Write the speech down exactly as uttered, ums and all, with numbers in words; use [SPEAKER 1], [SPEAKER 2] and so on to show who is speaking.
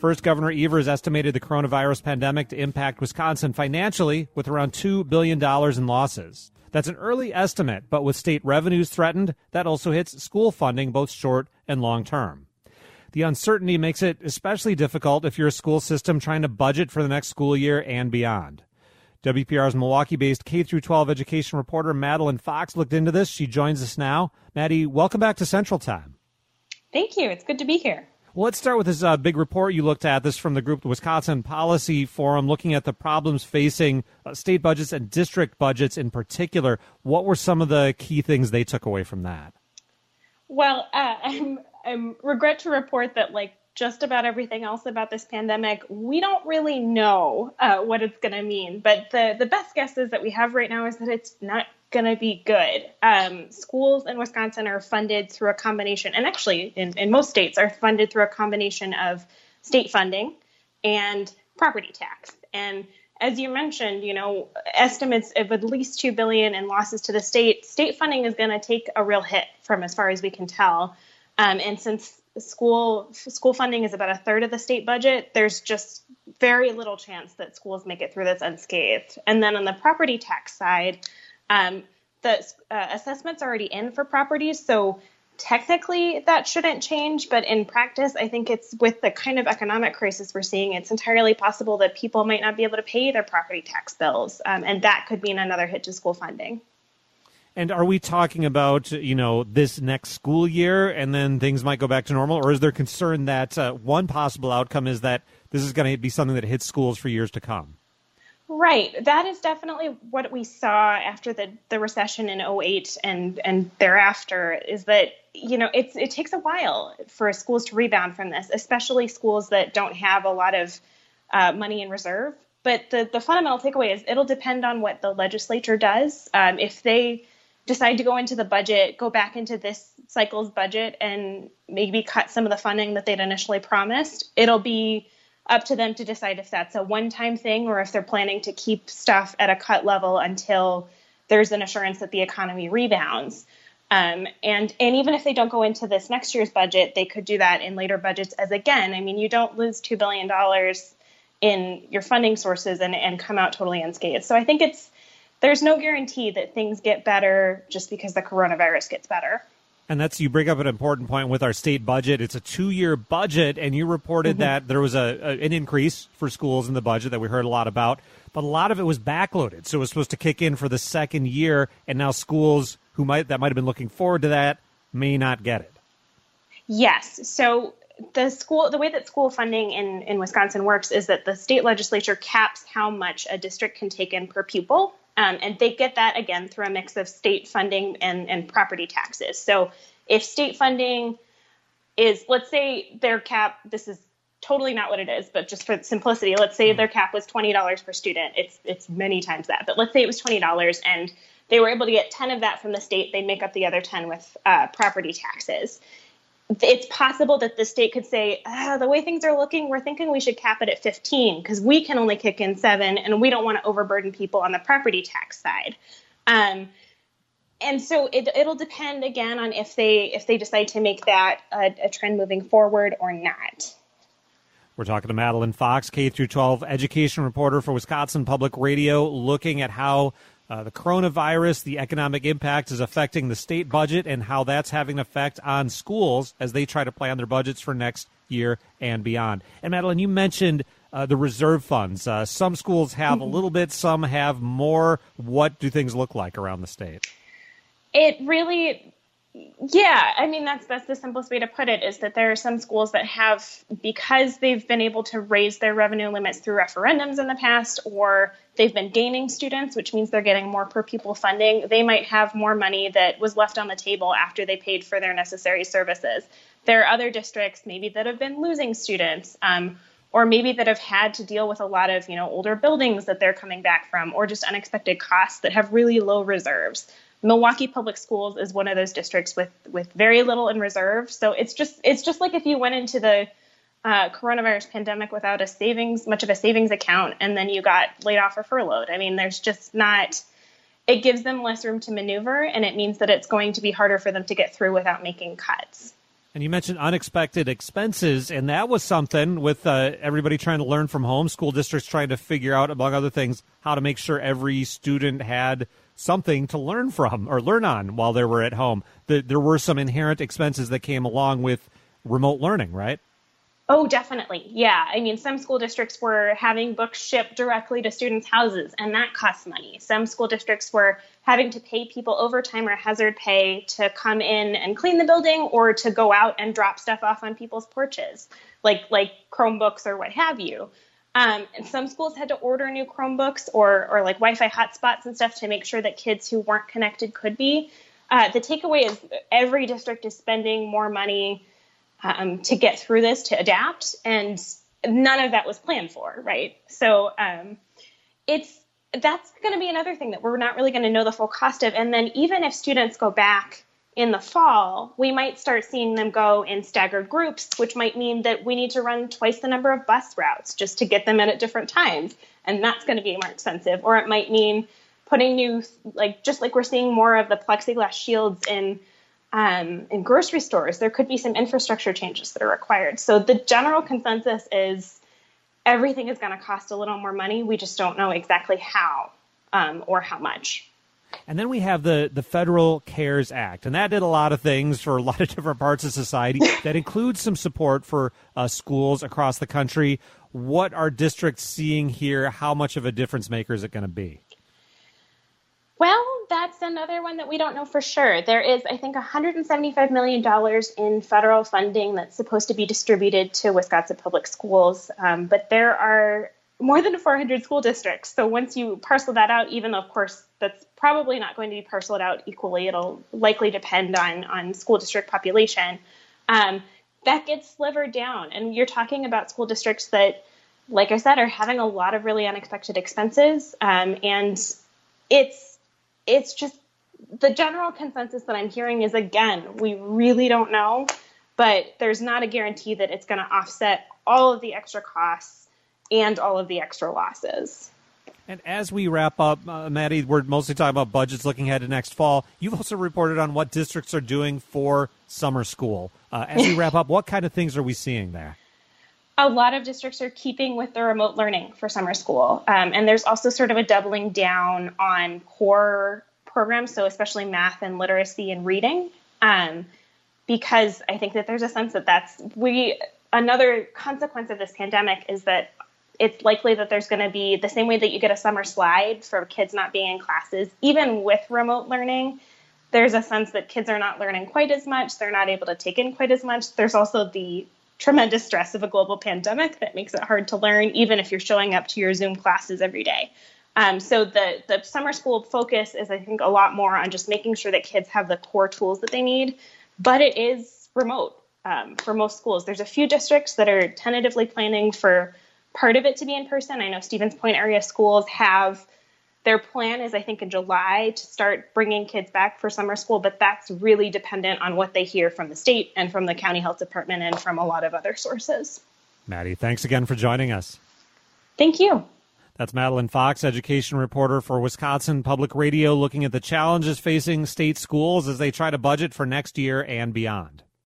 [SPEAKER 1] First, Governor Evers estimated the coronavirus pandemic to impact Wisconsin financially with around two billion dollars in losses. That's an early estimate, but with state revenues threatened, that also hits school funding both short and long term. The uncertainty makes it especially difficult if you're a school system trying to budget for the next school year and beyond. W P R's Milwaukee-based K through twelve education reporter Madeline Fox looked into this. She joins us now. Maddie, welcome back to Central Time.
[SPEAKER 2] Thank you. It's good to be here.
[SPEAKER 1] Well, let's start with this uh, big report you looked at, this from the group, the Wisconsin Policy Forum, looking at the problems facing uh, state budgets and district budgets in particular. What were some of the key things they took away from that?
[SPEAKER 2] Well, uh, I'm, I'm regret to report that, like just about everything else about this pandemic, we don't really know uh, what it's going to mean. But the, the best guesses that we have right now is that it's not going to be good. Um, schools in Wisconsin are funded through a combination, and actually in, in most states are funded through a combination of state funding and property tax. And as you mentioned, you know, estimates of at least two billion dollars in losses to the state. State funding is going to take a real hit from as far as we can tell. Um, and since school school funding is about a third of the state budget, there's just very little chance that schools make it through this unscathed. And then on the property tax side, Um, the uh, assessment's already in for properties, so technically that shouldn't change. But in practice, I think it's with the kind of economic crisis we're seeing, it's entirely possible that people might not be able to pay their property tax bills, um, and that could mean another hit to school funding.
[SPEAKER 1] And are we talking about, you know, this next school year and then things might go back to normal? Or is there concern that uh, one possible outcome is that this is going to be something that hits schools for years to come?
[SPEAKER 2] Right. That is definitely what we saw after the, the recession in oh eight and, and thereafter, is that, you know, it's, it takes a while for schools to rebound from this, especially schools that don't have a lot of uh, money in reserve. But the, the fundamental takeaway is it'll depend on what the legislature does. Um, if they decide to go into the budget, go back into this cycle's budget and maybe cut some of the funding that they'd initially promised, it'll be up to them to decide if that's a one-time thing or if they're planning to keep stuff at a cut level until there's an assurance that the economy rebounds. Um, and, and even if they don't go into this next year's budget, they could do that in later budgets as, again, I mean, you don't lose two billion dollars in your funding sources and, and come out totally unscathed. So I think it's there's no guarantee that things get better just because the coronavirus gets better.
[SPEAKER 1] And that's, you bring up an important point with our state budget. It's a two-year budget, and you reported mm-hmm. that there was a, a an increase for schools in the budget that we heard a lot about, but a lot of it was backloaded. So it was supposed to kick in for the second year, and now schools who might that might have been looking forward to that may not get it.
[SPEAKER 2] Yes. So the school, the way that school funding in, in Wisconsin works is that the state legislature caps how much a district can take in per pupil. Um, and they get that, again, through a mix of state funding and, and property taxes. So if state funding is, let's say their cap, this is totally not what it is, but just for simplicity, let's say their cap was twenty dollars per student. It's it's many times that. But let's say it was twenty dollars and they were able to get ten of that from the state. They make up the other ten with uh, property taxes. It's possible that the state could say, ah, the way things are looking, we're thinking we should cap it at fifteen because we can only kick in seven and we don't want to overburden people on the property tax side. Um, and so it, it'll depend, again, on if they if they decide to make that a, a trend moving forward or not.
[SPEAKER 1] We're talking to Madeline Fox, K through twelve education reporter for Wisconsin Public Radio, looking at how Uh, the coronavirus, the economic impact is affecting the state budget and how that's having an effect on schools as they try to plan their budgets for next year and beyond. And Madeline, you mentioned uh, the reserve funds. Uh, some schools have a little bit, some have more. What do things look like around the state?
[SPEAKER 2] It really, yeah, I mean, that's that's the simplest way to put it, is that there are some schools that have, because they've been able to raise their revenue limits through referendums in the past, or they've been gaining students, which means they're getting more per pupil funding, they might have more money that was left on the table after they paid for their necessary services. There are other districts maybe that have been losing students, um, or maybe that have had to deal with a lot of, you know, older buildings that they're coming back from, or just unexpected costs that have really low reserves. Milwaukee Public Schools is one of those districts with, with very little in reserve. So it's just it's just like if you went into the uh, coronavirus pandemic without a savings, much of a savings account, and then you got laid off or furloughed. I mean, there's just not, it gives them less room to maneuver, and it means that it's going to be harder for them to get through without making cuts.
[SPEAKER 1] And you mentioned unexpected expenses, and that was something with uh, everybody trying to learn from home, school districts trying to figure out, among other things, how to make sure every student had something to learn from or learn on while they were at home. The, there were some inherent expenses that came along with remote learning, right?
[SPEAKER 2] Oh, definitely. Yeah. I mean, some school districts were having books shipped directly to students' houses, and that costs money. Some school districts were having to pay people overtime or hazard pay to come in and clean the building or to go out and drop stuff off on people's porches, like like Chromebooks or what have you. Um, and some schools had to order new Chromebooks or or like Wi-Fi hotspots and stuff to make sure that kids who weren't connected could be. Uh, the takeaway is every district is spending more money Um, to get through this, to adapt, and none of that was planned for, right? So um, it's that's going to be another thing that we're not really going to know the full cost of. And then even if students go back in the fall, we might start seeing them go in staggered groups, which might mean that we need to run twice the number of bus routes just to get them in at different times, and that's going to be more expensive. Or it might mean putting new, like just like we're seeing more of the plexiglass shields in Um, in grocery stores, there could be some infrastructure changes that are required. So the general consensus is everything is going to cost a little more money. We just don't know exactly how um, or how much.
[SPEAKER 1] And then we have the, the Federal CARES Act, and that did a lot of things for a lot of different parts of society. That includes some support for uh, schools across the country. What are districts seeing here? How much of a difference maker is it going to be?
[SPEAKER 2] Well, that's another one that we don't know for sure. There is, I think, one hundred seventy-five million dollars in federal funding that's supposed to be distributed to Wisconsin public schools. Um, but there are more than four hundred school districts. So once you parcel that out, even though, of course, that's probably not going to be parceled out equally, it'll likely depend on, on school district population, um, that gets slivered down. And you're talking about school districts that, like I said, are having a lot of really unexpected expenses. Um, and it's It's just the general consensus that I'm hearing is, again, we really don't know, but there's not a guarantee that it's going to offset all of the extra costs and all of the extra losses.
[SPEAKER 1] And as we wrap up, uh, Maddie, we're mostly talking about budgets looking ahead to next fall. You've also reported on what districts are doing for summer school. Uh, as we wrap up, what kind of things are we seeing there?
[SPEAKER 2] A lot of districts are keeping with the remote learning for summer school. Um, and there's also sort of a doubling down on core programs, so especially math and literacy and reading, um, because I think that there's a sense that that's we another consequence of this pandemic is that it's likely that there's going to be the same way that you get a summer slide for kids not being in classes, even with remote learning. There's a sense that kids are not learning quite as much. They're not able to take in quite as much. There's also the tremendous stress of a global pandemic that makes it hard to learn, even if you're showing up to your Zoom classes every day. Um, so the, the summer school focus is, I think, a lot more on just making sure that kids have the core tools that they need, but it is remote um, for most schools. There's a few districts that are tentatively planning for part of it to be in person. I know Stevens Point area schools have their plan is, I think, in July to start bringing kids back for summer school, but that's really dependent on what they hear from the state and from the county health department and from a lot of other sources.
[SPEAKER 1] Maddie, thanks again for joining us.
[SPEAKER 2] Thank you.
[SPEAKER 1] That's Madeline Fox, education reporter for Wisconsin Public Radio, looking at the challenges facing state schools as they try to budget for next year and beyond.